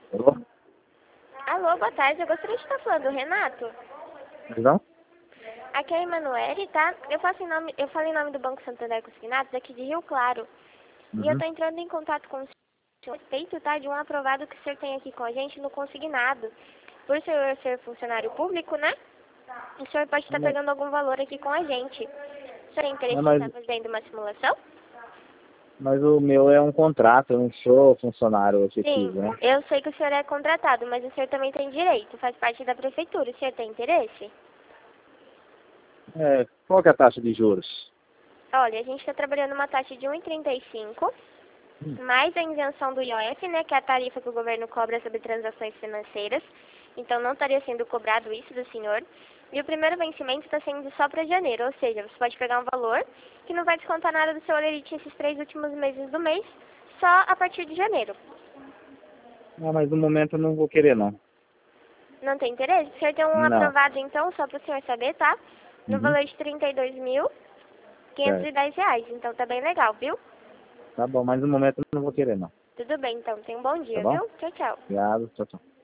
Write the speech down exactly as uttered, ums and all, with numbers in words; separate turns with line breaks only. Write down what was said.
Alô?
Alô, boa tarde. Eu gostaria de estar falando do Renato.
Perdão?
Aqui é a Emanuele, tá? Eu, faço em nome, eu falo em nome do Banco Santander Consignados, aqui de Rio Claro. E eu
Uhum.
estou entrando em contato com o senhor a respeito, tá, de um aprovado que o senhor tem aqui com a gente no consignado. Por o senhor ser funcionário público, né? O senhor pode estar
Mas,
pegando algum valor aqui com a gente. O senhor tem
não,
interesse em
mas,
estar fazendo uma simulação?
mas o meu é um contrato, eu não sou funcionário
Sim,
efetivo, né?
eu sei que o senhor é contratado, mas o senhor também tem direito, faz parte da prefeitura. O senhor tem interesse?
É, qual que é a taxa de juros?
Olha, a gente está trabalhando uma taxa de um vírgula trinta e cinco,
Hum.
mais a isenção do I O F, né, que é a tarifa que o governo cobra sobre transações financeiras. Então não estaria sendo cobrado isso do senhor. E o primeiro vencimento está sendo só para janeiro, ou seja, você pode pegar um valor que não vai descontar nada do seu holerite esses três últimos meses do mês, só a partir de janeiro.
Não, mas no momento eu não vou querer, não.
Não tem interesse? O senhor tem um
Não.
aprovado então, só para o senhor saber, tá? No
Uhum.
valor de trinta e dois mil quinhentos e
Certo.
dez reais. Então tá bem legal, viu?
Tá bom, mas no momento eu não vou querer, não.
Tudo bem, então. Tenha um bom
Tá
dia,
bom?
viu? Tchau, tchau.
Obrigado. Tchau, tchau.